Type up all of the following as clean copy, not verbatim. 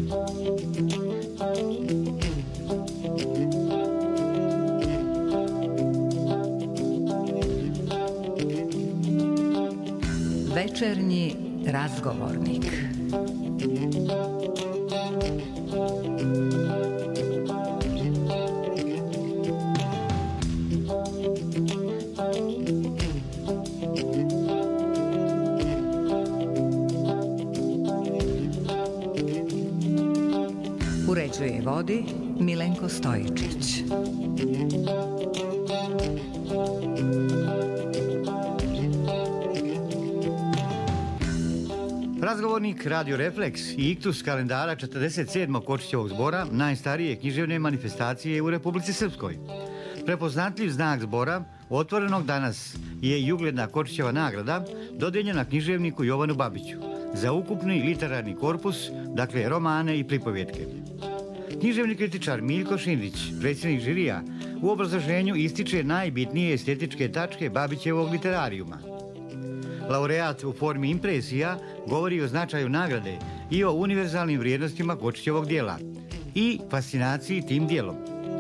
Večernji razgovornik. Uređuje i vodi Milenko Stojičić. Razgovornik Radio Refleks i iktus kalendara 47. Kočićevog zbora najstarije književne manifestacije u Republici Srpskoj. Prepoznatljiv znak zbora, otvorenog danas, je i ugledna Kočićeva nagrada dodijeljena književniku Jovanu Babiću za ukupni literarni korpus, dakle romane i pripovjetke. Književni kritičar Miljko Šindić, predsjednik žirija, u obrazloženju ističe najbitnije estetičke tačke Babićevog literarijuma. Laureat u formi impresija govori o značaju nagrade i o univerzalnim vrijednostima Kočićevog dijela i fascinaciji tim dijelom.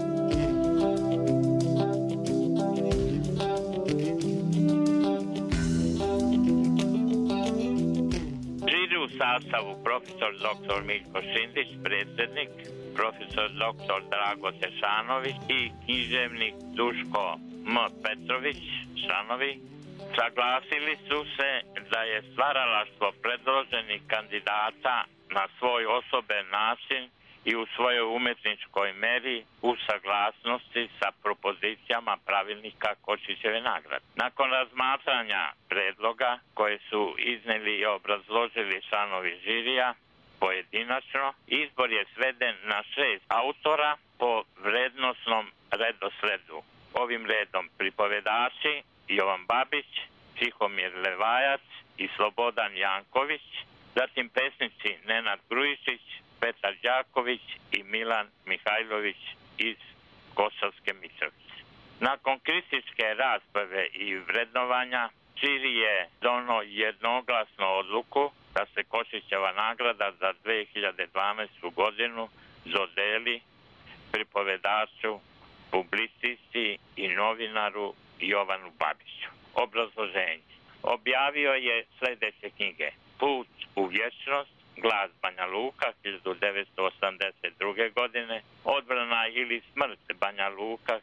Žiri u sastavu profesor dr. Miljko Šindić, predsjednik, profesor dr. Drago Tešanović i književnik Duško M. Petrović, članovi, saglasili su se da je stvaralaštvo predloženih kandidata na svoj osoben način i u svojoj umjetničkoj meri u saglasnosti sa propozicijama pravilnika Kočićeve nagrade. Nakon razmatranja predloga koje su iznijeli i obrazložili članovi žirija pojedinačno, izbor je sveden na 6 autora po vrednosnom redosledu. Ovim redom pripovedači Jovan Babić, Tihomir Levajac i Slobodan Janković, zatim pesnici Nenad Grujičić, Petar Đaković i Milan Mihajlović iz Kosovske Mitrovice. Nakon kritičke rasprave i vrednovanja, žiri je donio jednoglasnu odluku da se Kočićeva nagrada za 2012. godinu dodijeli pripovedaču, publicisti i novinaru Jovanu Babiću. Obrazloženje. Objavio je sljedeće knjige: Put u vječnost, Glas Banja Luka 1982. godine, Odbrana ili smrt Banja Luka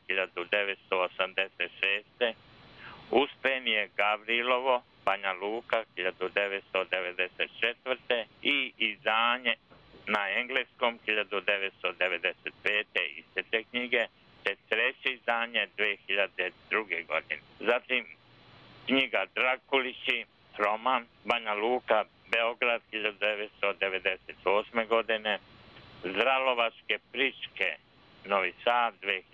1986. Uspenje Gavrilovo Banja Luka 1994. i izdanje na engleskom 1995. iste te knjige, te treće izdanje 2002. godine. Zatim knjiga Drakulići, roman Banja Luka, Beograd 1998. godine, Zralovačke pričke, Novi Sad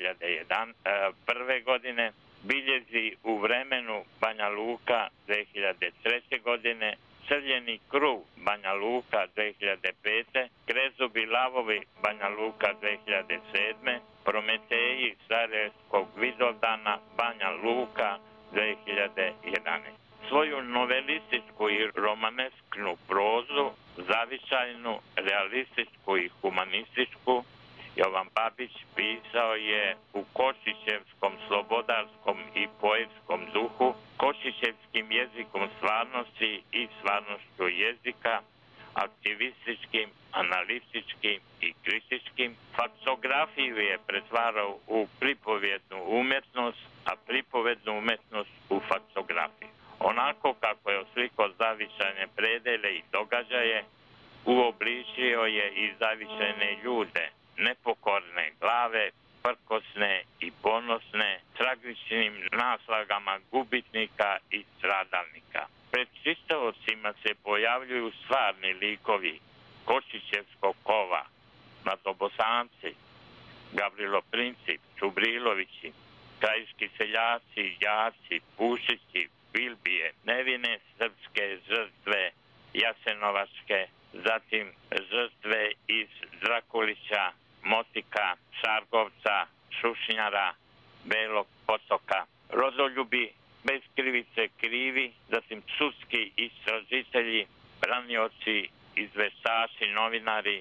2001. godine, Biljezi u vremenu Banja Luka 2003. godine, Crljeni krug Banja Luka 2005. Krezubi lavovi Banja Luka 2007. Prometeji Sarajevskog Vidovdana Banja Luka 2011. Svoju novelističku i romanesknu prozu, zavičajnu, realističku i humanističku, Jovan Babić pisao je u kočićevskom slobodarskom i poetskom duhu, kočićevskim jezikom stvarnosti i stvarnošću jezika, aktivističkim, analitičkim i kritičkim. Faktografiju je pretvarao u pripovjednu umjetnost, a pripovednu umjetnost u faktografiju. Onako kako je oslikao zavičajne predele i događaje, uobličio je i zavičajne ljude, nepokorne glave, prkosne i ponosne, tragičnim naslagama gubitnika i stradalnika. Pred čitaocima se pojavljuju stvarni likovi Kočićevskog kova, Mladobosanci, Gavrilo Princip, Čubrilovići, krajiški seljaci, đaci, pušići, Bilbije, nevine srpske žrtve Jasenovačke, zatim žrtve iz Drakulića, Motika, Šargovca, Šušnjara, Belog potoka, rodoljubi bez krivice krivi, zatim sudski istražitelji, branioci, izveštači, novinari,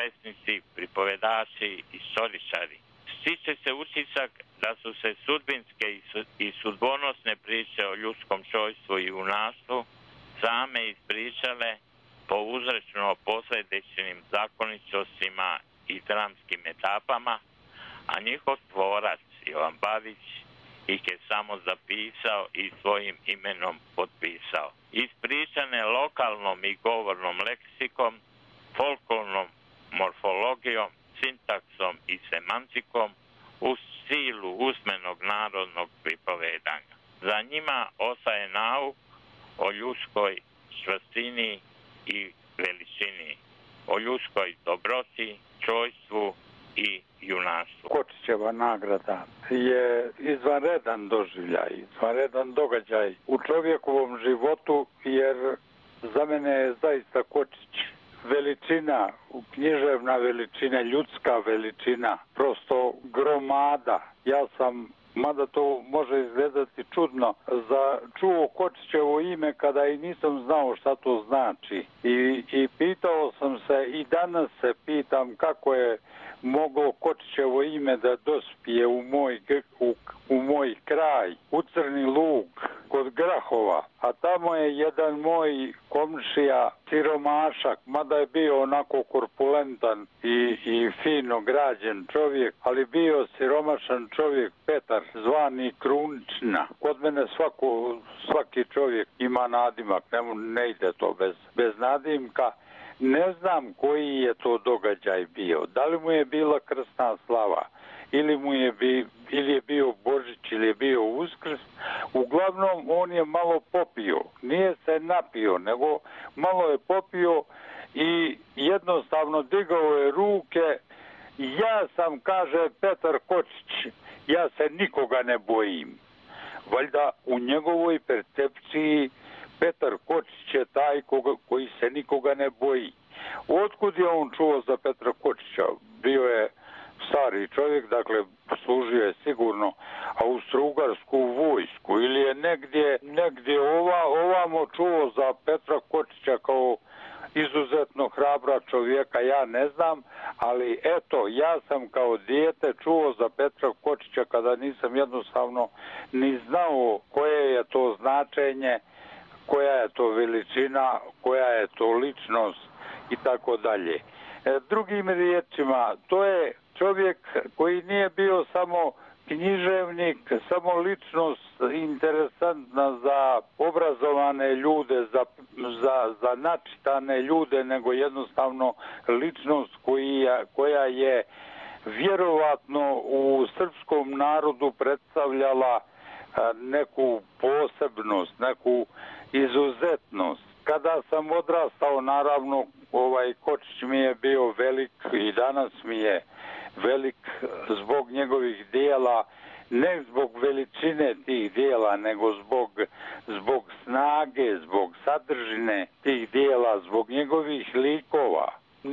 pesnici, pripovedači, istoričari. Stiče se utisak da su se sudbinske i sudbonosne priče o ljudskom čojstvu i junaštvu same ispričale po uzrečno-posledičnim zakonitostima i dramskim etapama, a njihov tvorac Jovan Babić ih je samo zapisao i svojim imenom potpisao. Ispričane lokalnom i govornom leksikom, folklornom morfologijom, sintaksom i semantikom u stilu usmenog narodnog pripovedanja. Za njima ostaje nauk o ljudskoj čvrstini i veličini, o ljudskoj dobroti, čojstvu i junaštvu. Kočićeva nagrada je izvanredan doživljaj, izvanredan događaj u čovjekovom životu, jer za mene je zaista Kočić veličina, književna veličina, ljudska veličina, prosto gromada. Ja sam, mada to može izgledati čudno, čuo Kočićevo ime kada i nisam znao šta to znači. I pitao sam se, i danas se pitam, kako je moglo Kočićevo ime da dospije u moj kraj, u Crni Lug, kod Grahova. A tamo je jedan moj komšija, siromašak, mada je bio onako korpulentan i fino građen čovjek, ali bio siromašan čovjek, Petar, zvani Krunična. Kod mene svaki čovjek ima nadimak, ne ide to bez nadimka. Ne znam koji je to događaj bio. Da li mu je bila krsna slava, ili je bio Božić, ili je bio Uskrs. Uglavnom, on je malo popio. Nije se napio, nego malo je popio i jednostavno digao je ruke. Ja sam, kaže Petar Kočić, ja se nikoga ne bojim. Valjda u njegovoj percepciji Petar Kočić je taj koji se nikoga ne boji. Otkud je on čuo za Petra Kočića? Bio je stari čovjek, dakle služio je sigurno Austro-Ugarsku vojsku, ili je negdje ovamo čuo za Petra Kočića kao izuzetno hrabra čovjeka, ja ne znam, ali eto, ja sam kao dijete čuo za Petra Kočića kada nisam jednostavno ni znao koje je to značenje, koja je to veličina, koja je to ličnost i tako dalje. Drugim riječima, to je čovjek koji nije bio samo književnik, samo ličnost interesantna za obrazovane ljude, za načitane ljude, nego jednostavno ličnost koja je vjerovatno u srpskom narodu predstavljala neku posebnost, neku izuzetnost. Kada sam odrastao, naravno, Kočić mi je bio velik i danas mi je velik zbog njegovih dijela, ne zbog veličine tih dijela, nego zbog snage, zbog sadržine tih dijela, zbog njegovih likova.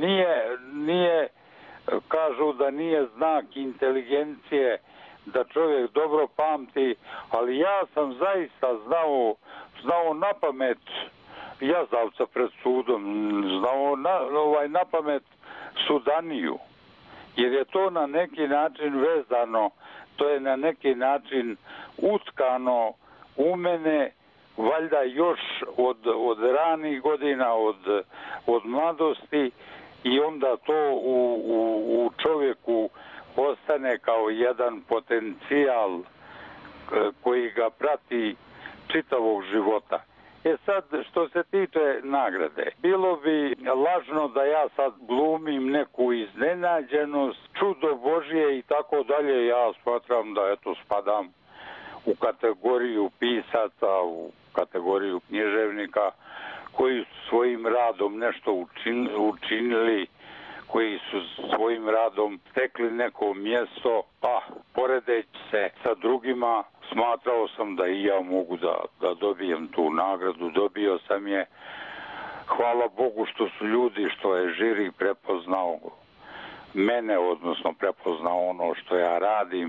Nije, kažu da nije znak inteligencije da čovjek dobro pamti, ali ja sam zaista znao na pamet Jazavca pred sudom, znao na pamet Sudaniju, jer je to na neki način vezano, to je na neki način utkano u mene, valjda još od ranih godina, od mladosti, i onda to u čovjeku postane kao jedan potencijal koji ga prati čitavog života. Sad, što se tiče nagrade, bilo bi lažno da ja sad glumim neku iznenađenost, čudo Božje i tako dalje. Ja smatram da spadam u kategoriju pisaca, u kategoriju književnika koji su svojim radom nešto učinili, koji su svojim radom stekli neko mjesto, pa poredeći se sa drugima, smatrao sam da i ja mogu da dobijem tu nagradu. Dobio sam je, hvala Bogu što je žiri prepoznao mene, odnosno prepoznao ono što ja radim,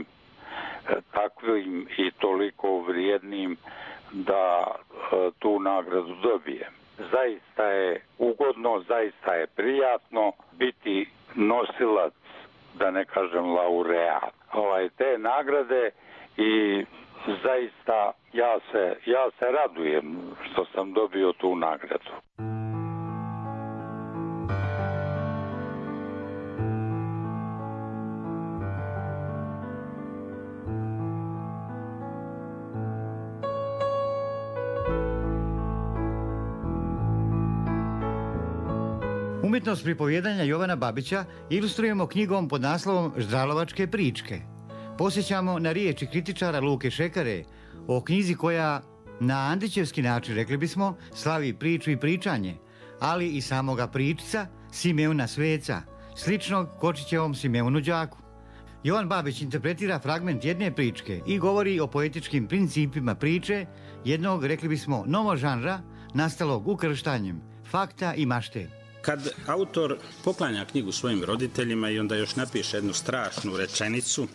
takvim i toliko vrijednim da tu nagradu dobijem. Zaista je ugodno, zaista je prijatno biti nosilac, da ne kažem laureat, te nagrade i zaista ja se radujem što sam dobio tu nagradu. Umjetnost pripovjedanja Jovana Babića ilustrujemo knjigom pod naslovom Ždralovačke pričke. Posjećamo na riječi kritičara Luke Šekare o knjizi koja, na Andrićevski način rekli bismo, slavi priču i pričanje, ali i samoga pričca Simeuna Sveca, sličnog Kočićevom Simeunu đaku. Jovan Babić interpretira fragment jedne pričke i govori o poetičkim principima priče, jednog, rekli bismo, novog žanra, nastalog ukrštanjem fakta i mašte. Kad autor poklanja knjigu svojim roditeljima i onda još napiše jednu strašnu rečenicu,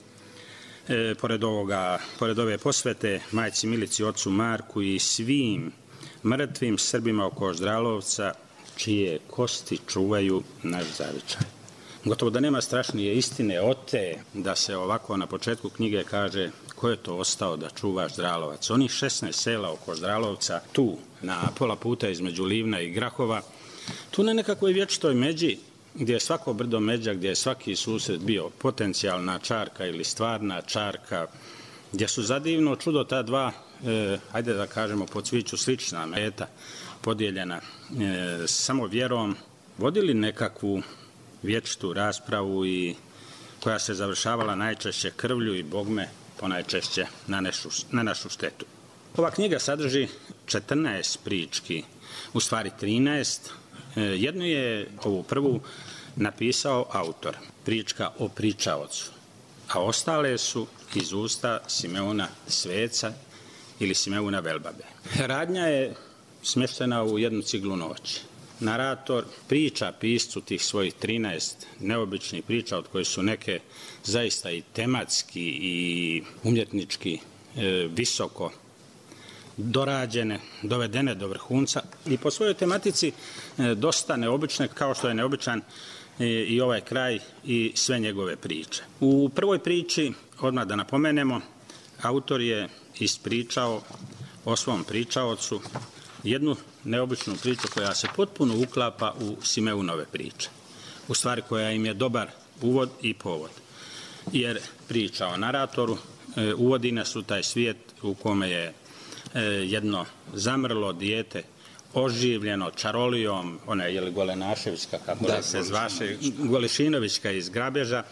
pored ove posvete majci Milici, ocu Marku i svim mrtvim Srbima oko Ždralovca, čije kosti čuvaju naš zavičaj. Gotovo da nema strašnije istine od te da se ovako na početku knjige kaže ko je to ostao da čuva Ždralovac. Onih 16 sela oko Ždralovca, tu na pola puta između Livna i Grahova, tu na nekakvoj vječitoj međi, gdje je svako brdo međa, gdje je svaki susret bio potencijalna čarka ili stvarna čarka, gdje su za divno čudo ta dva, hajde da kažemo po cviću slična meta, podijeljena samo vjerom, vodili nekakvu vječitu raspravu i koja se završavala najčešće krvlju i bogme, ponajčešće na našu štetu. Ova knjiga sadrži 14 prički, u stvari 13. Jednu je, ovu prvu, napisao autor, prička o pričaocu, a ostale su iz usta Simeuna Sveca ili Simeuna Velbabe. Radnja je smještena u jednu ciglu noći. Narator priča piscu tih svojih 13 neobičnih priča, od kojih su neke zaista i tematski i umjetnički visoko dorađene, dovedene do vrhunca i po svojoj tematici dosta neobične, kao što je neobičan i ovaj kraj i sve njegove priče. U prvoj priči, odmah da napomenemo, autor je ispričao o svom pričaocu jednu neobičnu priču koja se potpuno uklapa u Simeunove priče. U stvari koja im je dobar uvod i povod. Jer priča o naratoru uvodi nas u taj svijet u kome je jedno zamrlo dijete oživljeno čarolijom, ona je Golenaševićka, kako da se zvaše, Golešinovićka iz Grabeža,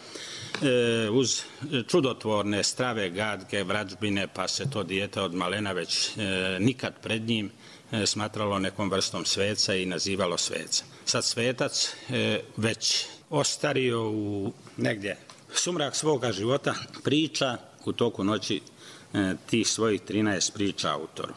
uz čudotvorne strave, gadke, vrađbine, pa se to dijete od malena već nikad pred njim smatralo nekom vrstom sveca i nazivalo sveca. Sad svetac već ostario u negdje sumrak svoga života, priča u toku noći tih svojih 13 priča autoru.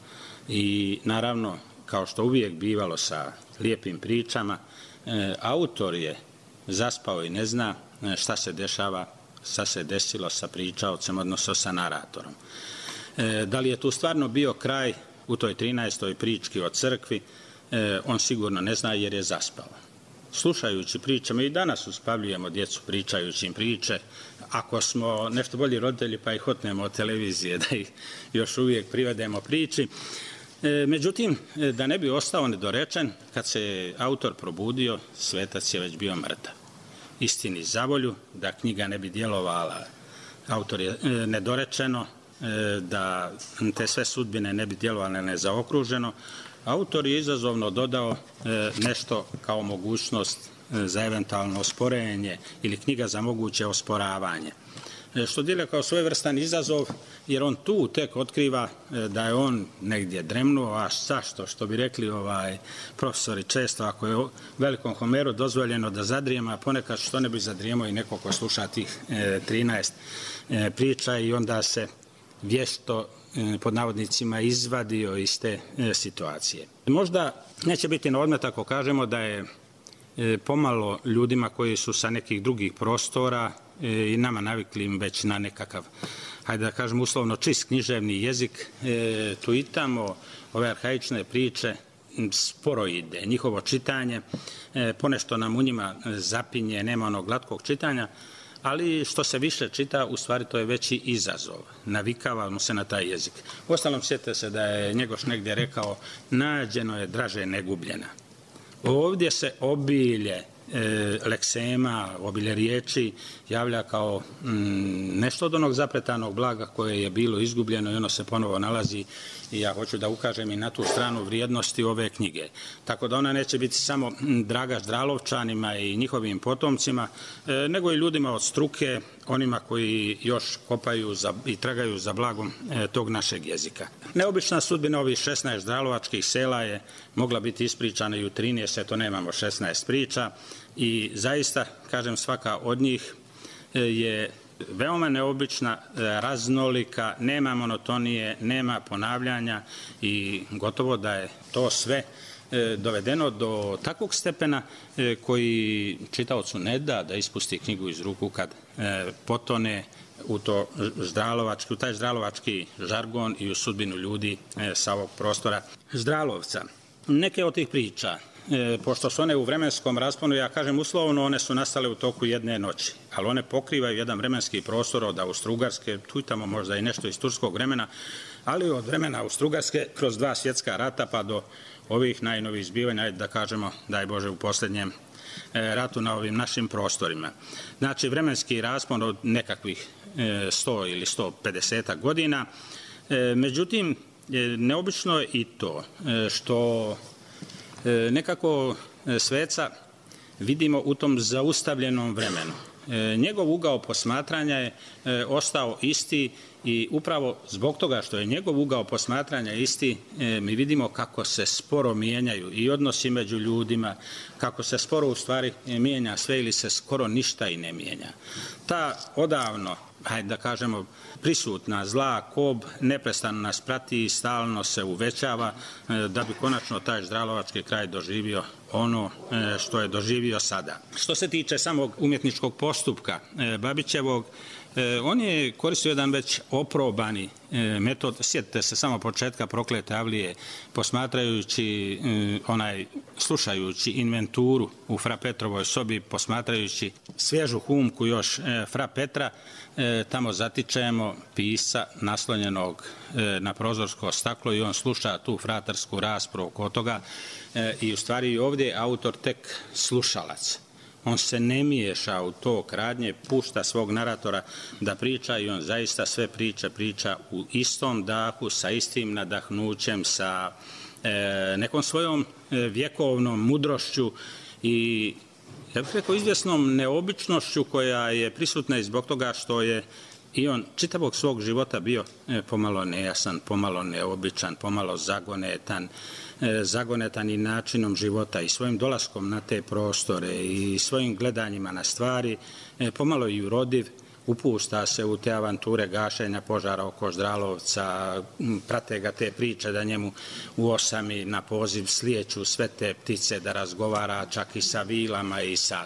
I naravno, kao što uvijek bivalo sa lijepim pričama, autor je zaspao i ne zna šta se dešava, šta se desilo sa pričaocem, odnosno sa naratorom. Da li je tu stvarno bio kraj u toj 13. prički o crkvi, on sigurno ne zna jer je zaspao. Slušajući priče, mi i danas uspavljujemo djecu pričajući im priče, ako smo nešto bolji roditelji pa ih otnemo od televizije da ih još uvijek privedemo priči. Međutim, da ne bi ostao nedorečen, kad se autor probudio, svetac je već bio mrtav. Istini za volju, da knjiga ne bi djelovala, autor je nedorečeno, da te sve sudbine ne bi djelovale nezaokruženo, autor je izazovno dodao nešto kao mogućnost za eventualno osporenje ili knjiga za moguće osporavanje. Što djeluje kao svojevrstan izazov, jer on tu tek otkriva da je on negdje dremnuo, a zašto, što bi rekli profesori često, ako je velikom Homeru dozvoljeno da zadrijema, ponekad što ne bi zadrijemao i neko ko sluša tih 13 priča i onda se vješto pod navodnicima izvadio iz te situacije. Možda neće biti na odmet ako kažemo da je pomalo ljudima koji su sa nekih drugih prostora i nama navikli već na nekakav, hajde da kažemo uslovno čist književni jezik, tu i tamo ove arhaične priče sporo ide, njihovo čitanje, ponešto nam u njima zapinje, nema onog glatkog čitanja, ali što se više čita, u stvari to je veći izazov. Navikavamo se na taj jezik. Uostalom, sjetite se da je Njegoš negdje rekao, nađeno je draže negubljena. Ovdje se obilje leksema, obilje riječi javlja kao nešto od onog zapletanog blaga koje je bilo izgubljeno i ono se ponovo nalazi i ja hoću da ukažem i na tu stranu vrijednosti ove knjige. Tako da ona neće biti samo draga Ždralovčanima i njihovim potomcima, nego i ljudima od struke, onima koji još kopaju i tragaju za blagom tog našeg jezika. Neobična sudbina ovih 16 ždralovačkih sela je mogla biti ispričana i u 13, to nemamo 16 priča i zaista, kažem, svaka od njih je veoma neobična, raznolika, nema monotonije, nema ponavljanja i gotovo da je to sve dovedeno do takvog stepena koji čitaocu ne da da ispusti knjigu iz ruku kad potone u taj ždralovački žargon i u sudbinu ljudi sa ovog prostora Ždralovca. Neke od tih priča, pošto su one u vremenskom rasponu, ja kažem uslovno, one su nastale u toku jedne noći, ali one pokrivaju jedan vremenski prostor od Austrougarske, tu i tamo možda i nešto iz turskog vremena, ali od vremena Austrougarske kroz 2 svjetska rata pa do ovih najnovijih zbivanja, da kažemo, daj Bože, u posljednjem ratu na ovim našim prostorima. Znači, vremenski raspon od nekakvih 100 ili 150 godina. Međutim, neobično je i to što nekako sveca vidimo u tom zaustavljenom vremenu. Njegov ugao posmatranja je ostao isti i upravo zbog toga što je njegov ugao posmatranja isti, mi vidimo kako se sporo mijenjaju i odnosi među ljudima, kako se sporo u stvari mijenja sve ili se skoro ništa i ne mijenja. Ta odavno, hajde da kažemo, prisutna zla kob neprestano nas prati i stalno se uvećava da bi konačno taj ždralovački kraj doživio ono što je doživio sada. Što se tiče samog umjetničkog postupka Babićevog, on je koristio jedan već oprobani metod. Sjetite se samo početka Proklete Avlije, posmatrajući slušajući inventuru u fra Petrovoj sobi, posmatrajući svježu humku još fra Petra, tamo zatičemo pisca naslonjenog na prozorsko staklo i on sluša tu fratarsku raspravu oko toga i u stvari ovdje je autor tek slušalac. On se ne miješa u to radnje, pušta svog naratora da priča i on zaista sve priča u istom dahu, sa istim nadahnućem, sa nekom svojom vjekovnom mudrošću i, ja bih rekao, izvjesnom neobičnošću koja je prisutna i zbog toga što je i on čitavog svog života bio pomalo nejasan, pomalo neobičan, pomalo zagonetan i načinom života i svojim dolaskom na te prostore i svojim gledanjima na stvari, pomalo i urodiv, upušta se u te avanture gašenja požara oko Ždralovca, prate ga te priče da njemu u osami na poziv slijeću sve te ptice, da razgovara čak i sa vilama i sa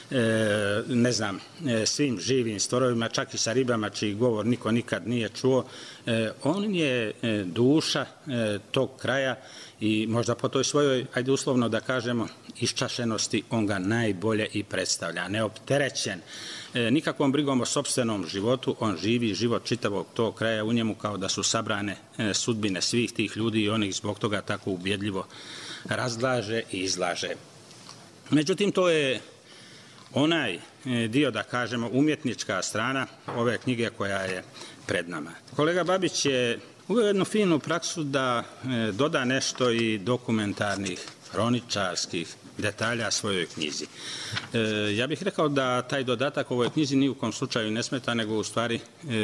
svim živim stvorovima, čak i sa ribama čiji govor niko nikad nije čuo. On je duša tog kraja i možda po toj svojoj, ajde uslovno da kažemo, iščašenosti on ga najbolje i predstavlja. Neopterećen nikakvom brigom o sopstvenom životu, on živi život čitavog tog kraja u njemu kao da su sabrane sudbine svih tih ljudi i on ih zbog toga tako ubjedljivo razlaže i izlaže. Međutim, to je onaj dio, da kažemo, umjetnička strana ove knjige koja je pred nama. Kolega Babić je uveo jednu finu praksu da doda nešto i dokumentarnih, hroničarskih detalja svojoj knjizi. Ja bih rekao da taj dodatak ovoj knjizi ni u kom slučaju ne smeta, nego u stvari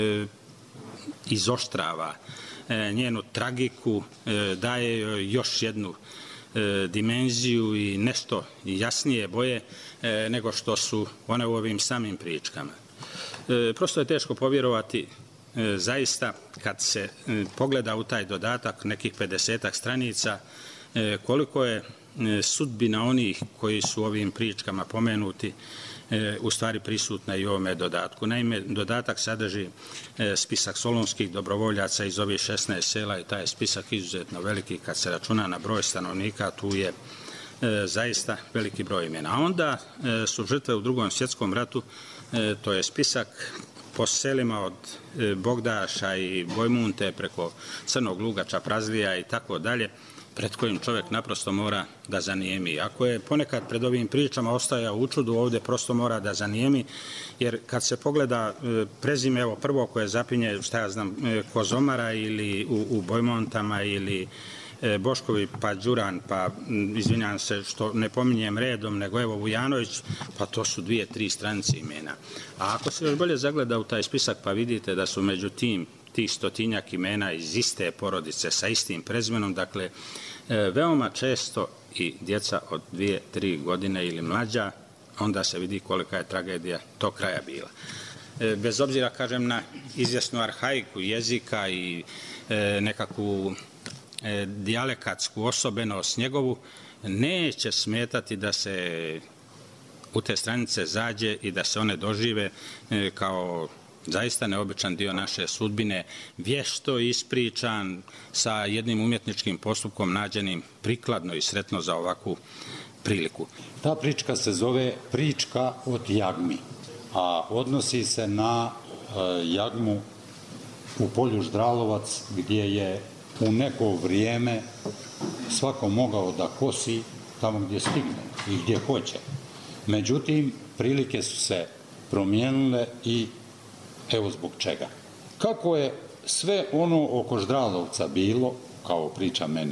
izoštrava njenu tragiku, daje joj još jednu dimenziju i nešto jasnije boje nego što su one u ovim samim pričkama. Prosto je teško povjerovati zaista kad se pogleda u taj dodatak nekih 50-ak stranica koliko je sudbina onih koji su ovim pričkama pomenuti u stvari prisutna i u ovome dodatku. Naime, dodatak sadrži spisak solunskih dobrovoljaca iz ovih 16 sela i taj je spisak izuzetno veliki kad se računa na broj stanovnika, tu je zaista veliki broj imena. A onda su žrtve u Drugom svjetskom ratu, to je spisak po selima od Bogdaša i Bojmunte preko Crnog Luga, Čaprazlija i tako dalje, pred kojim čovjek naprosto mora da zanijemi. Ako je ponekad pred ovim pričama ostajao u čudu, ovdje prosto mora da zanijemi, jer kad se pogleda prezime, evo prvo koje zapinje, šta ja znam, Kozomara ili u Bojmontama ili Boškovi, pa Đuran, pa izvinjam se što ne pominjem redom, nego evo Vujanović, pa to su 2-3 stranice imena. A ako se još bolje zagleda u taj spisak, pa vidite da su među tih stotinjak imena iz iste porodice sa istim prezimenom, dakle, veoma često i djeca od 2-3 godine ili mlađa, onda se vidi kolika je tragedija tog kraja bila. Bez obzira, kažem, na izvjesnu arhaiku jezika i nekakvu dijalekatsku osobenost njegovu, neće smetati da se u te stranice zađe i da se one dožive kao zaista neobičan dio naše sudbine, vješto ispričan sa jednim umjetničkim postupkom nađenim prikladno i sretno za ovakvu priliku. Ta prička se zove Prička od Jagmi, a odnosi se na jagmu u polju Ždralovac, gdje je u neko vrijeme svako mogao da kosi tamo gdje stigne i gdje hoće. Međutim, prilike su se promijenile i evo zbog čega. Kako je sve ono oko Ždralovca bilo, kao priča meni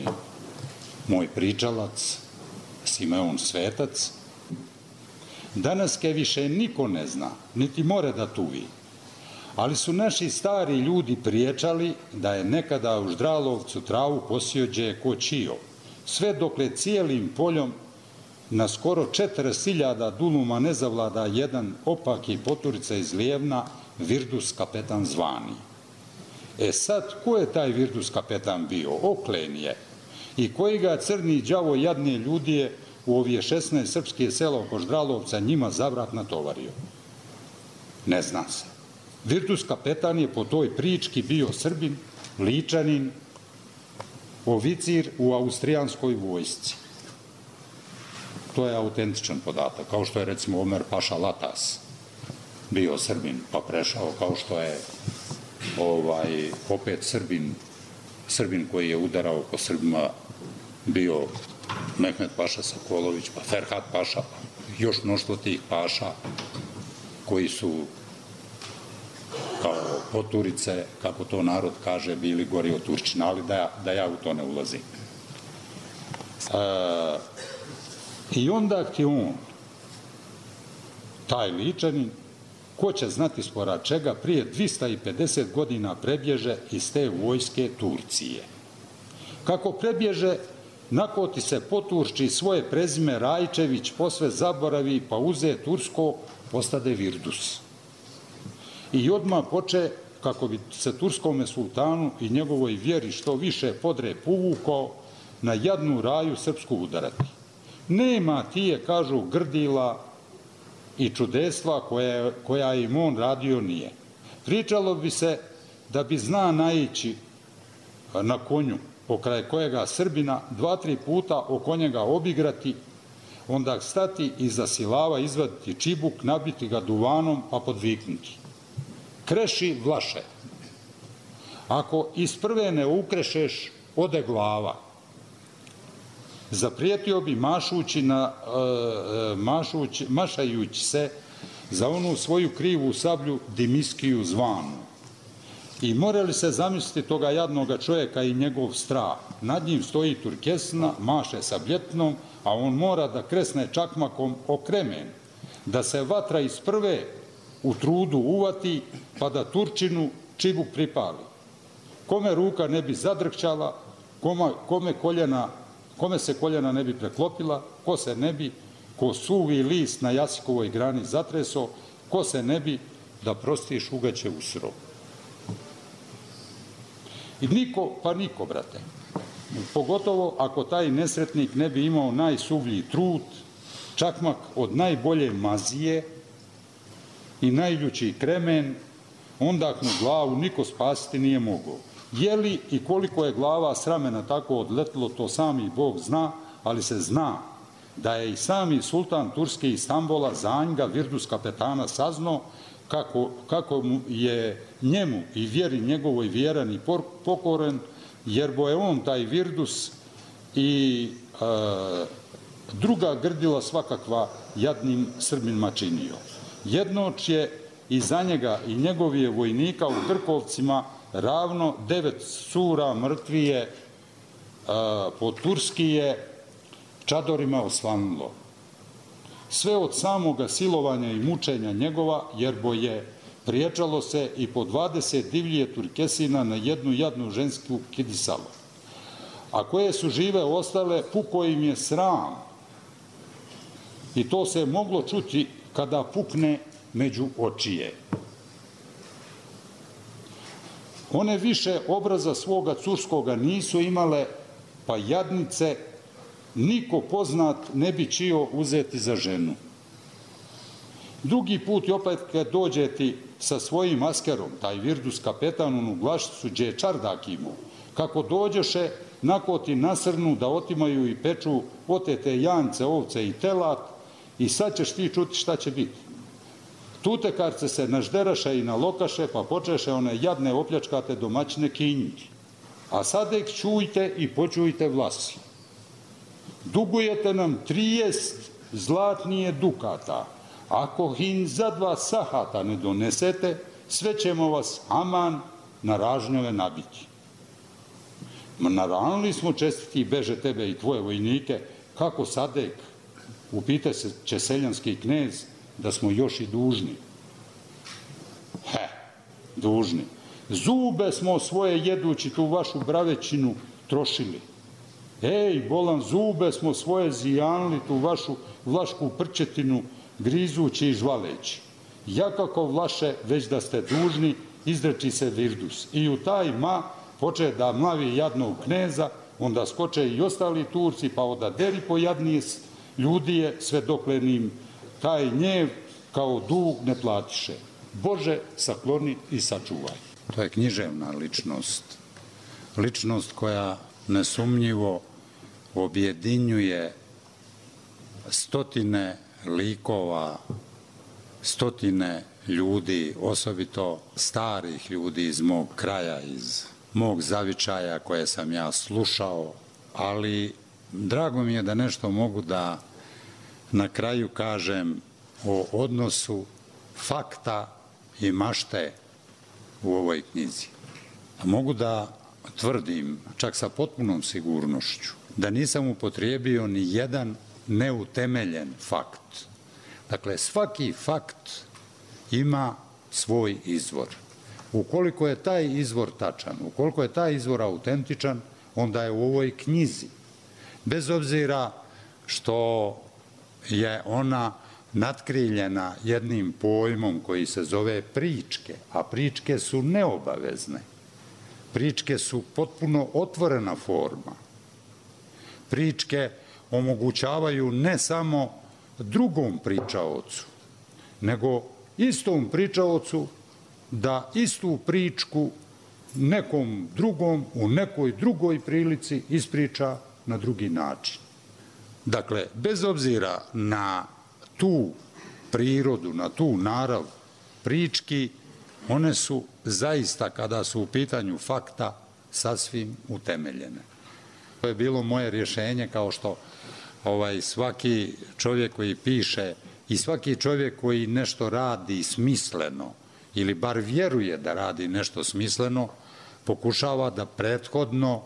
moj pričalac, Simeon Svetac, danas ke više niko ne zna, niti more da tuvi. Ali su naši stari ljudi priječali da je nekada u Ždralovcu travu posjođe ko čio, sve dokle cijelim poljom na skoro 40.000 duluma ne zavlada jedan opaki poturica iz Lijevna, Virdus kapetan zvani. E sad, ko je taj Virdus kapetan bio? Oklen je. I koji ga crni đavo jadne ljudije u ovije 16 srpske sela oko Ždralovca njima zavrat natovario? Ne zna se. Virdus kapetan je po toj prički bio Srbin, Ličanin, oficir u austrijanskoj vojsci. To je autentičan podatak, kao što je recimo Omer Paša Latas bio Srbin, pa prešao, kao što je opet Srbin koji je udarao po Srbima bio Mehmet Paša Sokolović, pa Ferhat Paša, pa još mnoštvo tih paša koji su kao poturice, kako to narod kaže, bili gori od Turčina, ali da ja u to ne ulazim. I onda ti on, taj Ličanin, ko će znati spora čega, prije 250 godina prebježe iz te vojske Turcije. Kako prebježe, nakoti se poturči svoje prezime Rajčević, posve zaboravi, pa uze tursko, postade Virdus. I odmah poče, kako bi se turskome sultanu i njegovoj vjeri što više podre povukao, na jadnu raju srpsku udarati. Nema tije, kažu, grdila i čudestva koja im on radio nije. Pričalo bi se da bi zna naići na konju pokraj kojega Srbina 2-3 puta oko njega obigrati, onda stati iza silava, izvaditi čibuk, nabiti ga duvanom pa podviknuti. Kreši Vlaše. Ako iz prve ne ukrešeš, ode glava. Zaprijetio bi mašajući se za onu svoju krivu sablju Dimiskiju zvanu. I morali se zamisliti toga jadnoga čovjeka i njegov strah. Nad njim stoji Turkesna, maše sabljetnom, a on mora da kresne čakmakom o kremen, da se vatra iz prve u trudu uvati, pa da Turčinu čibuk pripali. Kome ruka ne bi zadrkćala, kome se koljena ne bi preklopila, ko se ne bi, ko suvi list na jasikovoj grani zatreso, ko se ne bi, da prostiš ugaće u srov. I niko, pa niko, brate. pogotovo ako taj nesretnik ne bi imao najsuvlji trud, čakmak od najbolje mazije i najljući kremen, onda mu glavu niko spasiti nije mogao. Je li i koliko je glava s ramena tako odletilo, to sami Bog zna, ali se zna da je i sami sultan Turske Istanbula za Anjga Virdus kapetana saznao kako mu je njemu i vjeri njegovoj vjeran i pokoren, jer bo je on taj Virdus i druga grdila svakakva jadnim Srbima činio. Jednoć je i za njega i njegovije vojnika u Grkovcima ravno 9 cura mrtvije po Turskije čadorima osvanilo. Sve od samoga silovanja i mučenja njegova, jer bo je priječalo se i po 20 divlje Turkesina na jednu jadnu žensku kidisalo. A koje su žive ostale, puko im je sram. I to se moglo čuti kada pukne među očije. One više obraza svoga curskoga nisu imale, pa jadnice niko poznat ne bi čio uzeti za ženu. Drugi put opet kad dođe ti sa svojim askerom, taj Virdus kapetan u Glašicu, gdje je čardak imao, kako dođeše, nako ti nasrnu da otimaju i peču otete jance, ovce i telat, i sad ćeš ti čuti šta će biti. Tutekarce se nažderaše i nalokaše, pa počeše one jadne opljačkate domaćine kinjiti. A sadek čujte i počujte vlasi. Dugujete nam 30 zlatnije dukata. Ako hin za 2 sahata ne donesete, sve ćemo vas aman na ražnjove nabiti. Naravno smo čestiti beže tebe i tvoje vojnike, kako sadek, upita će seljanski knez, da smo još i dužni. Dužni. Zube smo svoje jedući tu vašu bravećinu trošili. Ej, bolan, zube smo svoje zijanili tu vašu vlašku prčetinu grizući i žvaleći. Ja kako vlaše, već da ste dužni, izreči se Virdus. I u taj poče da mlavi jadnog kneza, onda skoče i ostali Turci, pa odaderi po jadnije ljudije, sve dokle nim taj njev kao dug ne platiše. Bože, sakloni i sačuvaj. To je književna ličnost. Ličnost koja nesumnjivo objedinjuje stotine likova, stotine ljudi, osobito starih ljudi iz mog kraja, iz mog zavičaja koje sam ja slušao, ali drago mi je da nešto mogu da na kraju kažem o odnosu fakta i mašte u ovoj knjizi. Mogu da tvrdim, čak sa potpunom sigurnošću, da nisam upotrijebio ni jedan neutemeljen fakt. Dakle, svaki fakt ima svoj izvor. Ukoliko je taj izvor tačan, ukoliko je taj izvor autentičan, onda je u ovoj knjizi. Bez obzira što je ona natkriljena jednim pojmom koji se zove pričke, a pričke su neobavezne. Pričke su potpuno otvorena forma. Pričke omogućavaju ne samo drugom pričaocu, nego istom pričaocu da istu pričku nekom drugom u nekoj drugoj prilici ispriča na drugi način. Dakle, bez obzira na tu prirodu, na tu narav prički, one su zaista, kada su u pitanju fakta, sasvim utemeljene. To je bilo moje rješenje, kao što svaki čovjek koji piše i svaki čovjek koji nešto radi smisleno ili bar vjeruje da radi nešto smisleno, pokušava da prethodno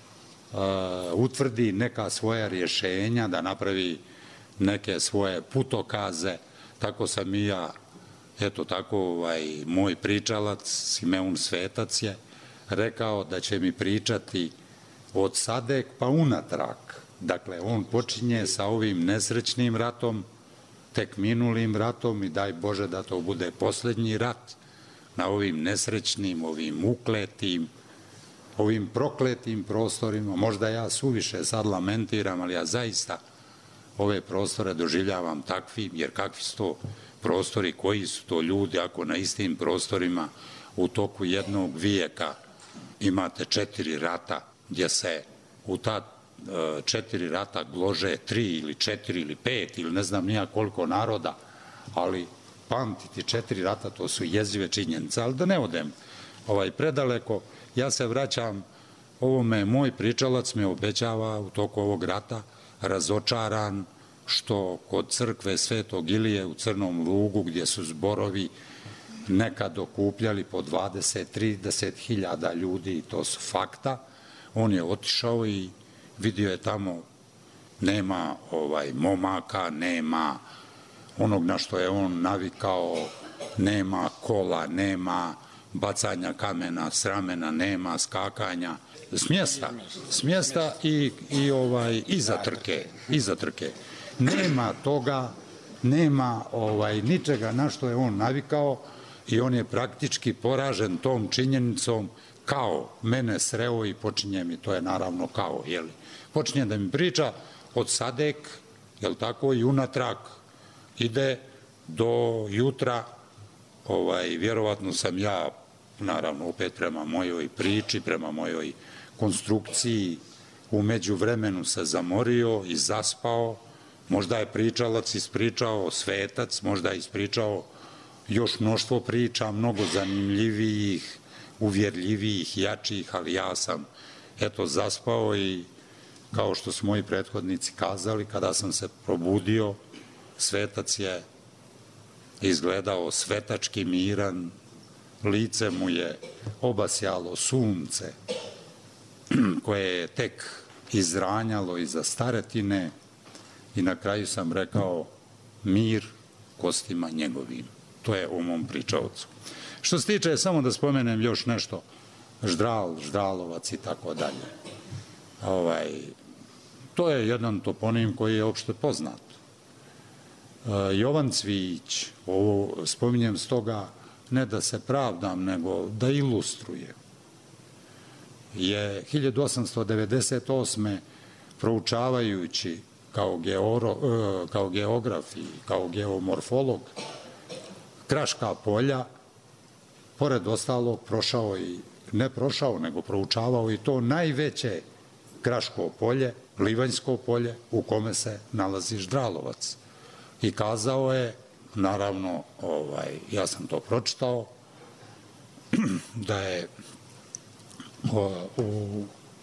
utvrdi neka svoja rješenja, da napravi neke svoje putokaze. Tako sam i ja, eto tako moj pričalac Simeun Svetac je rekao da će mi pričati od Sadek pa unatrag. Dakle, on počinje sa ovim nesrećnim ratom, tek minulim ratom, i daj Bože da to bude posljednji rat na ovim nesrećnim, ovim ukletim, ovim prokletim prostorima. Možda ja suviše sad lamentiram, ali ja zaista ove prostore doživljavam takvim, jer kakvi su to prostori, koji su to ljudi, ako na istim prostorima u toku jednog vijeka imate 4 rata, gdje se u ta 4 rata glože 3 ili 4 ili 5 ili ne znam nija koliko naroda, ali pamtiti 4 rata, to su jezive činjenice. Ali da ne odem predaleko, ja se vraćam ovome, moj pričalac me obećava u toku ovog rata, razočaran što kod crkve Svetog Ilije u Crnom Lugu, gdje su zborovi nekad okupljali po 20-30 hiljada ljudi, to su fakta, on je otišao i vidio je tamo nema momaka, nema onog na što je on navikao, nema kola, nema bacanja kamena s ramena, nema skakanja, s mjesta i iza trke. Nema toga, nema ničega na što je on navikao i on je praktički poražen tom činjenicom, kao mene sreo i počinje mi, to je naravno kao, jeli, počinje da mi priča od Sadek, jel tako, i unatrag ide do jutra, vjerovatno sam ja, naravno opet prema mojoj priči, prema mojoj konstrukciji, u međuvremenu se zamorio i zaspao, možda je pričalac ispričao svetac, možda je ispričao još mnoštvo priča, mnogo zanimljivijih, uvjerljivijih, jačih, ali ja sam zaspao i kao što su moji prethodnici kazali, kada sam se probudio, svetac je izgledao svetački miran, lice mu je obasjalo sunce koje je tek izranjalo iza staretine i na kraju sam rekao mir kostima njegovim. To je u mom pričaocu. Što se tiče, samo da spomenem još nešto, Ždral, Ždralovac i tako dalje. To je jedan toponim koji je opšte poznat. Jovan Cvijić, ovo spominjem stoga ne da se pravdam, nego da ilustruje, je 1898. proučavajući kao geograf i kao geomorfolog Kraška polja, pored ostalog prošao i, ne prošao, nego proučavao i to najveće Kraško polje, Livanjsko polje, u kome se nalazi Ždralovac. I kazao je, naravno, ja sam to pročitao, da je u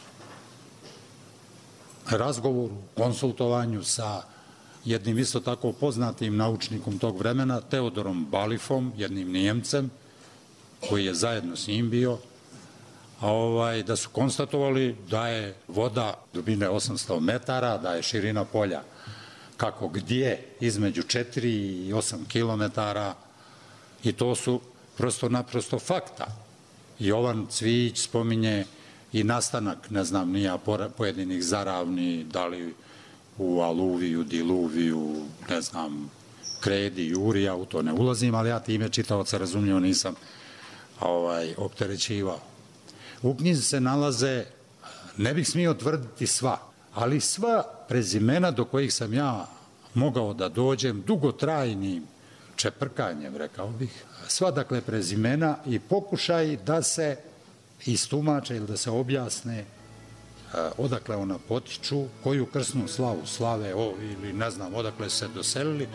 razgovoru, konsultovanju sa jednim isto tako poznatim naučnikom tog vremena, Teodorom Balifom, jednim Nijemcem, koji je zajedno s njim bio, da su konstatovali da je voda dubine 800 metara, da je širina polja kako gdje između 4 i 8 kilometara i to su prosto naprosto fakta. Jovan Cvijić spominje i nastanak, ne znam, nija pojedinih zaravni, da li u aluviju, diluviju, ne znam, kredi, jurija, u to ne ulazim, ali ja time čitaoca razumljivo nisam opterećivao. U knjizi se nalaze, ne bih smio tvrditi sva, ali sva prezimena do kojih sam ja mogao da dođem dugotrajnim čeprkanjem, rekao bih, sva dakle prezimena i pokušaj da se istumače ili da se objasne odakle ona potiču, koju krsnu slavu slave ili ne znam odakle se doselili.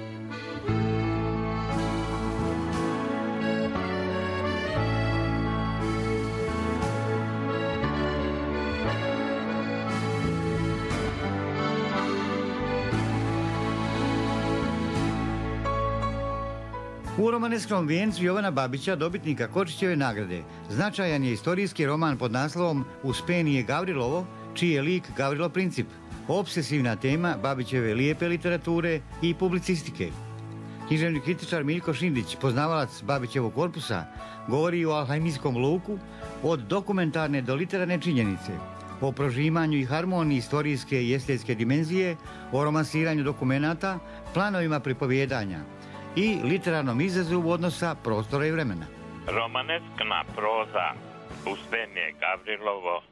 U romaneskom vijencu Jovana Babića, dobitnika Kočićeve nagrade, značajan je istorijski roman pod naslovom Uspenije Gavrilovo, čiji je lik Gavrilo Princip, opsesivna tema Babićeve lijepe literature i publicistike. Književni kritičar Miljko Šindić, poznavalac Babićevog korpusa, govori o alhajmijskom luku od dokumentarne do literarne činjenice, o prožimanju i harmoniji istorijske i estetske dimenzije, o romansiranju dokumenata, planovima pripovjedanja i literarnom izazovu odnosa prostora i vremena. Romaneskna proza Uspenije Gavrilovo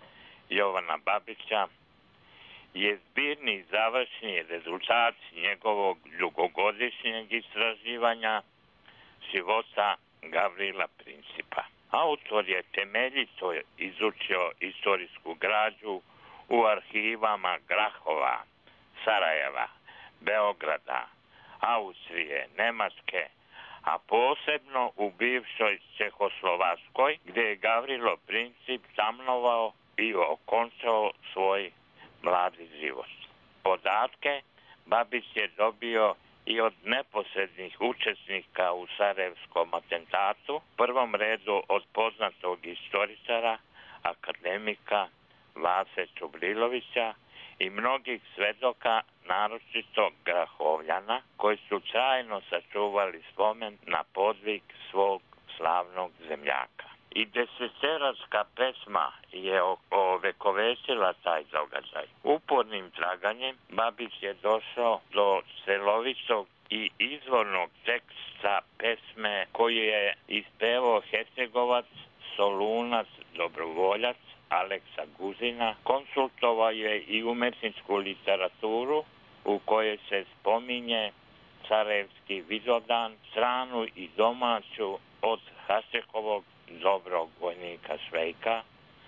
Jovana Babića je zbirni završni rezultat njegovog dugogodišnjeg istraživanja života Gavrila Principa. Autor je temeljito izučio istorijsku građu u arhivama Grahova, Sarajeva, Beograda, Austrije, Nemačke, a posebno u bivšoj Čehoslovačkoj, gdje je Gavrilo Princip stanovao i okončao svoj mladi život. Podatke Babić je dobio i od neposrednih učesnika u Sarajevskom atentatu, u prvom redu od poznatog istoričara, akademika Vase Čubrilovića i mnogih svedoka, naročito Grahovljana, koji su trajno sačuvali spomen na podvig svog slavnog zemljaka. I deseteračka pesma je ovekovečila taj događaj. Upornim traganjem Babić je došao do celovitog i izvornog teksta pesme koju je ispevao Hercegovac, Solunac, dobrovoljac Aleksa Guzina. Konsultovao je i umetničku literaturu u kojoj se spominje Sarajevski Vidovdan, stranu i domaću od Hašekovog dobrog vojnika Švejka,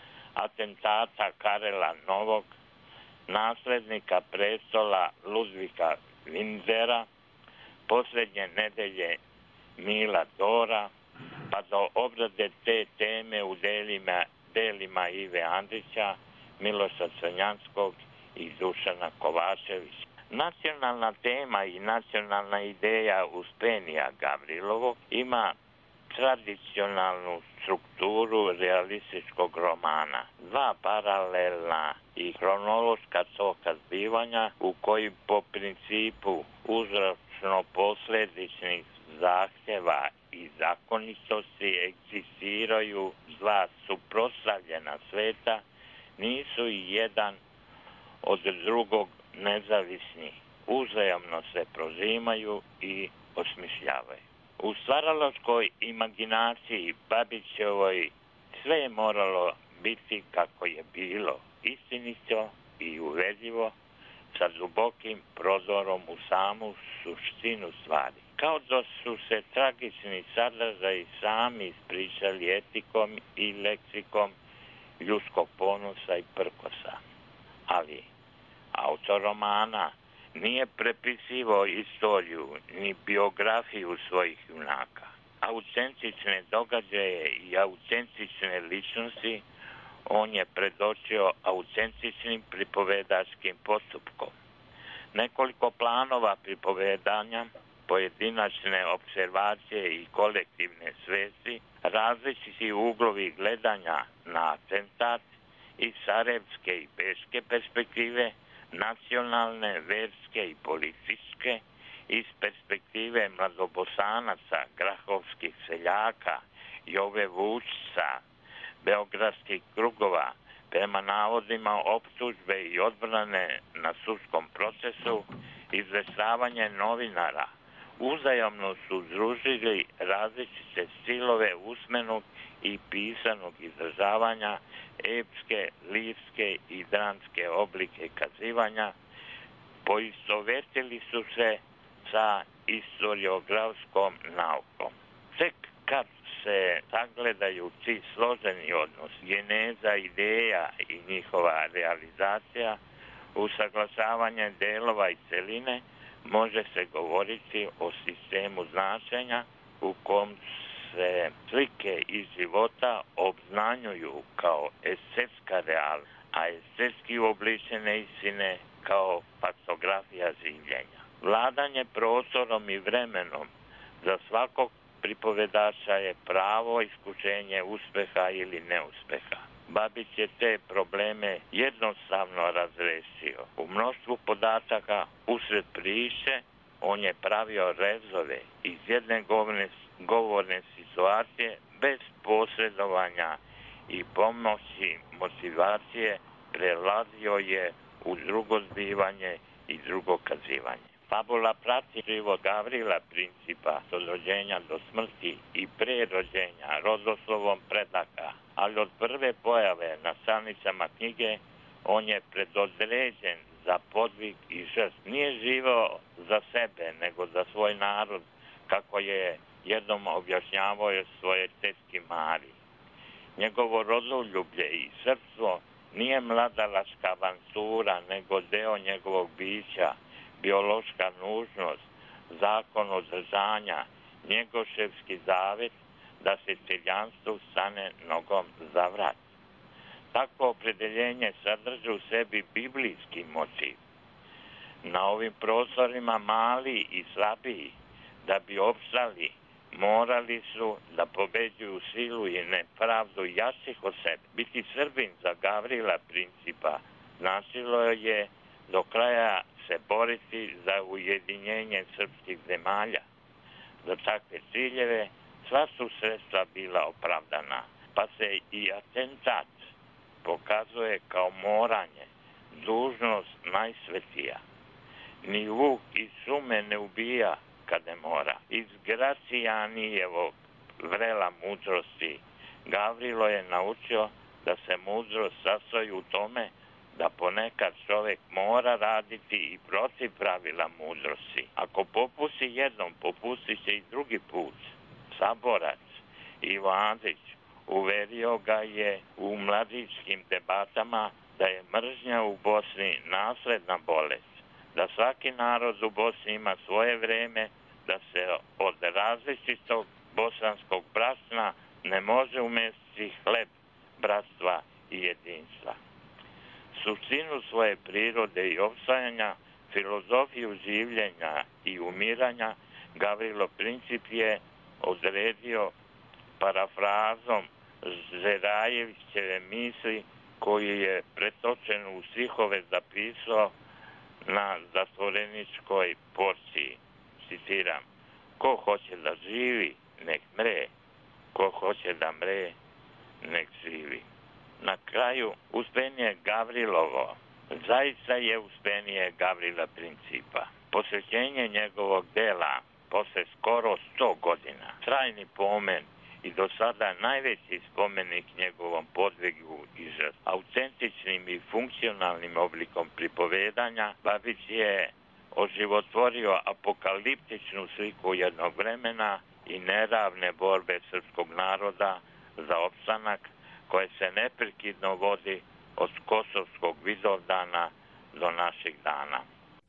atentata Karela Novog, naslednika prestola Ludvika Vindera, posljednje nedelje Mila Dora, pa do obrade te teme u delima Ive Andrića, Miloša Crnjanskog i Dušana Kovačevića. Nacionalna tema i nacionalna ideja Uspenija Gavrilovog ima tradicionalnu strukturu realističkog romana. Dva paralelna i hronološka toka zbivanja u koji po principu uzročno-posledičnih zahtjeva i zakonitosti egzistiraju dva suprotstavljena sveta, nisu i jedan od drugog nezavisni, uzajamno se prožimaju i osmišljavaju. U stvaralačkoj imaginaciji Babićevoj sve je moralo biti kako je bilo, istinito i uvedivo, sa dubokim prodorom u samu suštinu stvari. Kao da su se tragični sadržaji sami ispričali etikom i leksikom ljudskog ponosa i prkosa. Ali autor romana nije prepisivao istoriju ni biografiju svojih junaka. Autentične događaje i autentične ličnosti on je predočio autentičnim pripovedačkim postupkom. Nekoliko planova pripovedanja, pojedinačne observacije i kolektivne svesti, različiti uglovi gledanja na atentat i sarajevske i beške perspektive, nacionalne, verske i političke, iz perspektive mladobosanaca, grahovskih seljaka, Jove Vučića, beogradskih krugova, prema navodima optužbe i odbrane na sudskom procesu, izveštavanje novinara, uzajamno su združili različite stilove usmenog i pisanog izražavanja, epske, lirske i dramske oblike kazivanja, poistovetili su se sa historiografskom naukom. Tek kad se sagledaju ti složeni odnos, geneza ideja i njihova realizacija, usaglašavanje delova i celine, može se govoriti o sistemu značenja u kom se slike iz života obznanjuju kao estetska realnost, a estetski uobličene istine kao faktografija življenja. Vladanje prostorom i vremenom za svakog pripovedača je pravo iskušenje uspeha ili neuspeha. Babić je te probleme jednostavno razrešio. U mnoštvu podataka usred priče on je pravio rezove iz jedne govorne situacije bez posredovanja i pomoći motivacije, prelazio je u drugo zbivanje i drugo kazivanje. Fabula prati život Gavrila Principa od rođenja do smrti i pre rođenja rodoslovom predaka, ali od prve pojave na stranicama knjige on je predodređen za podvig i žrtvu. Nije živao za sebe, nego za svoj narod, kako je jednom objašnjavao svoje tetki Mari. Njegovo rodoljublje i srpstvo nije mladalačka avantura, nego deo njegovog bića, biološka nužnost, zakon održanja, njegoševski zavet da se seljanstvu stane nogom za vrat. Takvo opredeljenje sadrži u sebi biblijski motiv. Na ovim prostorima mali i slabiji, da bi opstali, morali su da pobeđuju silu i nepravdu jačih od sebe. Biti Srbin za Gavrila Principa značilo je do kraja se boriti za ujedinjenje srpskih zemalja. Za takve ciljeve sva su sredstva bila opravdana, pa se i atentat pokazuje kao moranje, dužnost najsvetija. Ni vuk iz šume ne ubija kad ne mora. Iz Gracijanijevog vrela mudrosti Gavrilo je naučio da se mudrost sastoji u tome da ponekad čovjek mora raditi i protiv pravila mudrosti. Ako popusti jednom, popustit će i drugi put. Saborac Ivo Andrić uverio ga je u mladičkim debatama da je mržnja u Bosni nasledna bolest, da svaki narod u Bosni ima svoje vreme, da se od različitog bosanskog bratsna ne može umestiti hleb bratstva i jedinstva. Suštinu svoje prirode i opstajanja, filozofiju življenja i umiranja Gavrilo Princip je odredio parafrazom Žerajevićeve misli koju je pretočen u stihove zapisao na zatvoreničkoj porciji. Citiram: ko hoće da živi, nek mre, ko hoće da mre, nek živi. Na kraju, uspenje Gavrilovo zaista je uspenije Gavrila Principa. Posvećenje njegovog dela posle skoro 100 godina, trajni pomen i do sada najveći spomenik njegovom podvigu i žrtvi. Autentičnim i funkcionalnim oblikom pripovedanja Babić je oživotvorio apokaliptičnu sliku jednog vremena i neravne borbe srpskog naroda za opstanak koje se neprekidno vodi od Kosovskog Vidovdana do naših dana.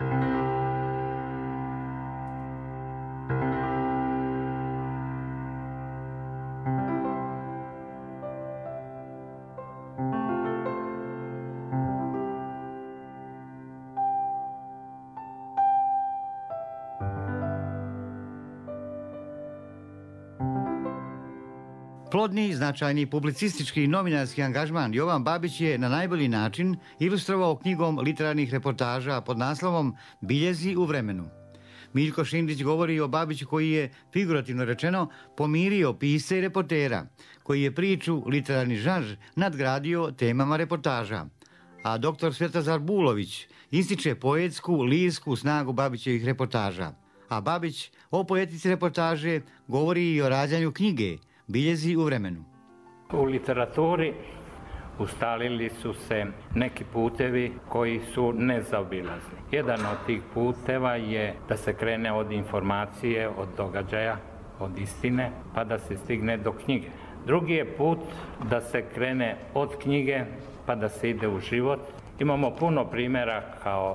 Plodni, značajni publicistički i novinarski angažman Jovan Babić je na najbolji način ilustrovao knjigom literarnih reportaža pod naslovom Biljezi u vremenu. Miljko Šindić govori o Babiću koji je, figurativno rečeno, pomirio pisce i reportera, koji je priču, literarni žanr, nadgradio temama reportaža. A dr. Svetozar Bulović ističe poetsku, lirsku snagu Babićevih reportaža. A Babić o poetici reportaže govori i o rađanju knjige Biljezi u vremenu. U literaturi ustalili su se neki putevi koji su nezaobilazni. Jedan od tih puteva je da se krene od informacije, od događaja, od istine, pa da se stigne do knjige. Drugi je put da se krene od knjige, pa da se ide u život. Imamo puno primjera kao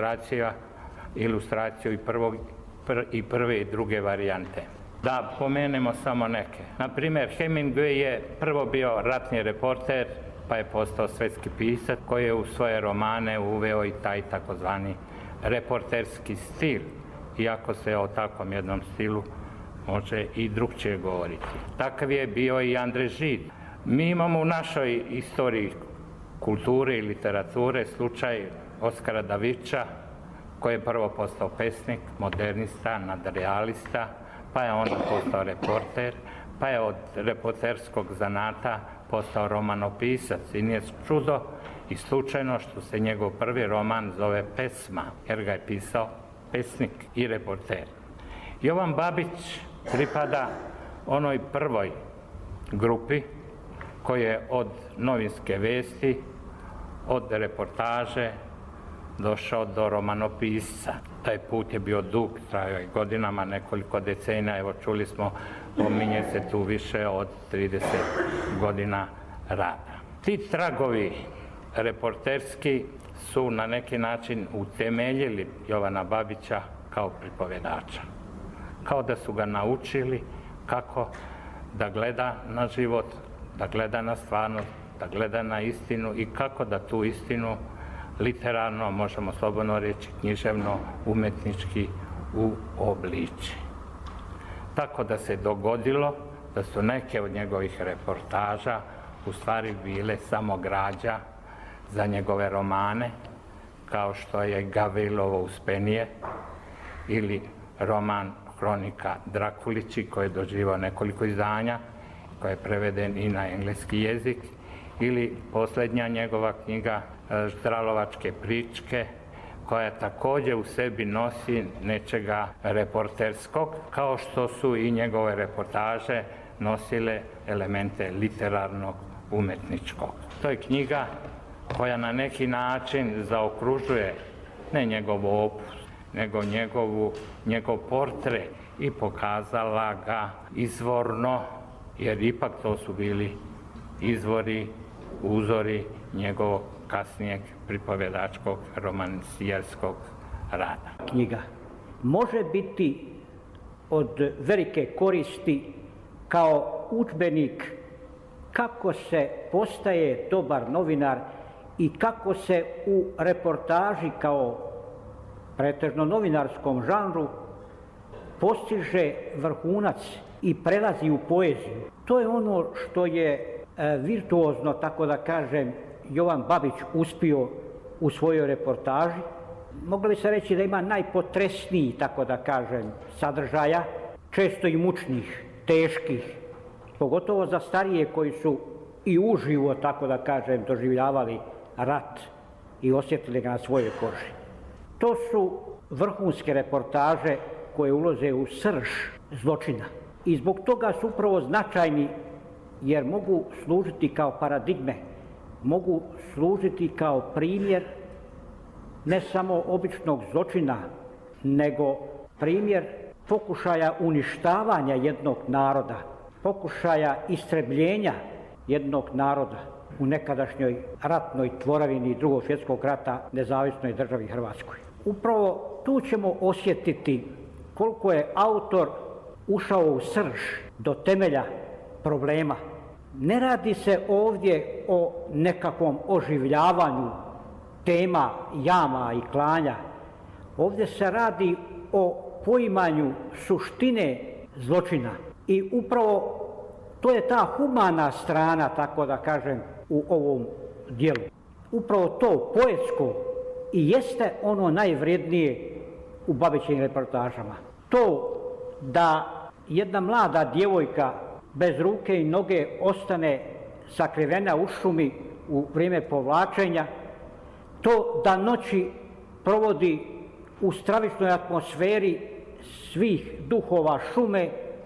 ilustraciju i prve i druge varijante. Da pomenemo samo neke. Naprimjer, Hemingway je prvo bio ratni reporter, pa je postao svetski pisac koji je u svoje romane uveo i taj takozvani reporterski stil, iako se o takvom jednom stilu može i drugčije govoriti. Takav je bio i Andrej Žid. Mi imamo u našoj istoriji kulture i literature slučaj Oskara Davića, koji je prvo postao pesnik, modernista, nadrealista, pa je onda postao reporter, pa je od reporterskog zanata postao romanopisac. I nije čudo i slučajno što se njegov prvi roman zove Pesma, jer ga je pisao pesnik i reporter. Jovan Babić pripada onoj prvoj grupi koji je od novinske vesti, od reportaže došao do romanopisca. Taj put je bio dug, trajao je godinama, nekoliko decenija, evo čuli smo, pominje se tu više od 30 godina rada. Ti tragovi reporterski su na neki način utemeljili Jovana Babića kao pripovedača. Kao da su ga naučili kako da gleda na život, da gleda na stvarnost, da gleda na istinu i kako da tu istinu literarno, možemo slobodno reći, književno, umetnički uobliči. Tako da se dogodilo da su neke od njegovih reportaža u stvari bile samo građa za njegove romane, kao što je Gavrilovo Uspenije ili roman Hronika Drakulići, koji je doživao nekoliko izdanja, koji je preveden i na engleski jezik, ili posljednja njegova knjiga Ždralovačke pričke, koja također u sebi nosi nečega reporterskog, kao što su i njegove reportaže nosile elemente literarnog, umetničkog. To je knjiga koja na neki način zaokružuje ne njegov opus, nego njegov portret i pokazala ga izvorno, jer ipak to su bili izvori, uzori njegovog kasnijeg pripovedačkog, romansijerskog rada. Knjiga može biti od velike koristi kao udžbenik kako se postaje dobar novinar i kako se u reportaži kao pretežno novinarskom žanru postiže vrhunac i prelazi u poeziju. To je ono što je virtuozno, tako da kažem, Jovan Babić uspio u svojoj reportaži. Moglo bi se reći da ima najpotresniji, tako da kažem, sadržaja, često i mučnih, teških, pogotovo za starije koji su i uživo, tako da kažem, doživljavali rat i osjetili ga na svojoj koži. To su vrhunske reportaže koje ulaze u srž zločina i zbog toga su upravo značajni jer mogu služiti kao paradigme, mogu služiti kao primjer ne samo običnog zločina, nego primjer pokušaja uništavanja jednog naroda, pokušaja istrebljenja jednog naroda u nekadašnjoj ratnoj tvorevini Drugog svjetskog rata nezavisnoj državi Hrvatskoj. Upravo tu ćemo osjetiti koliko je autor ušao u srž do temelja problema. Ne radi se ovdje o nekakvom oživljavanju tema jama i klanja. Ovdje se radi o poimanju suštine zločina i upravo to je ta humana strana, tako da kažem, u ovom dijelu. Upravo to poetsko i jeste ono najvrijednije u Babićevim reportažama. To da jedna mlada djevojka bez ruke i noge ostane sakrivena u šumi u vrijeme povlačenja, to da noći provodi u stravičnoj atmosferi svih duhova šume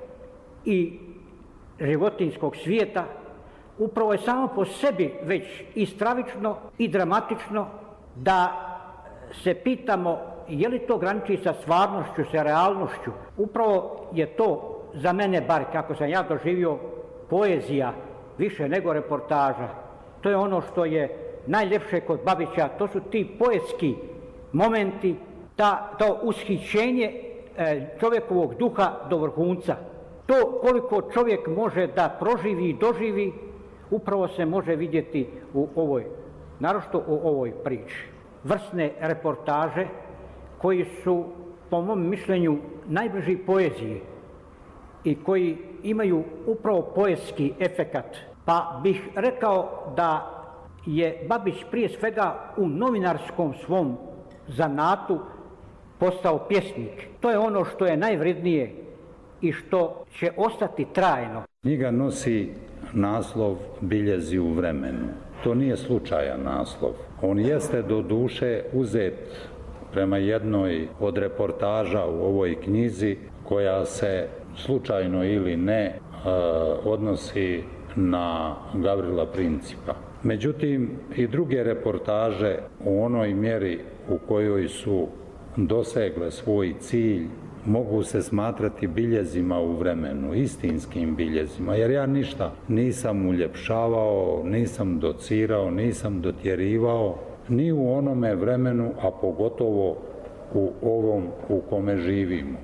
i životinjskog svijeta, upravo je samo po sebi već i stravično i dramatično da se pitamo je li to graniči sa stvarnošću, sa realnošću. Upravo je to za mene, bar kako sam ja doživio, poezija više nego reportaža. To je ono što je najljepše kod Babića, to su ti poetski momenti, to ushićenje čovjekovog duha do vrhunca. To koliko čovjek može da proživi i doživi, upravo se može vidjeti u ovoj, naročito u ovoj priči. Vrsne reportaže koji su, po mom mišljenju, najbliži poeziji i koji imaju upravo poetski efekat. Pa bih rekao da je Babić prije svega u novinarskom svom zanatu postao pjesnik. To je ono što je najvrednije i što će ostati trajno. Knjiga nosi naslov Biljezi u vremenu. To nije slučajan naslov. On jeste do duše uzet prema jednoj od reportaža u ovoj knjizi koja se slučajno ili ne odnosi na Gavrila Principa. Međutim, i druge reportaže u onoj mjeri u kojoj su dosegle svoj cilj mogu se smatrati biljezima u vremenu, istinskim biljezima, jer ja ništa nisam uljepšavao, nisam docirao, nisam dotjerivao, ni u onome vremenu, a pogotovo u ovom u kome živimo.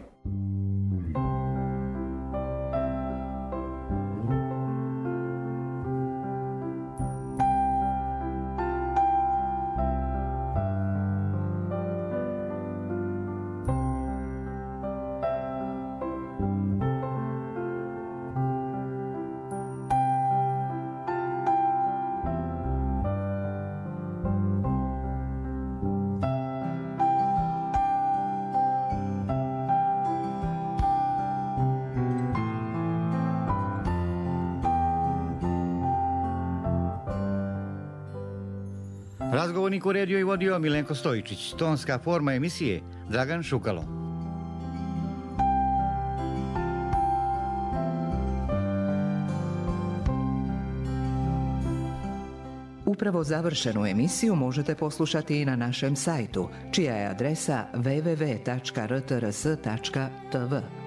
Razgovornik uredio i vodio Milenko Stojičić. Tonska forma emisije Dragan Šukalo. Upravo završenu emisiju možete poslušati i na našem sajtu, čija je adresa www.rtrs.tv.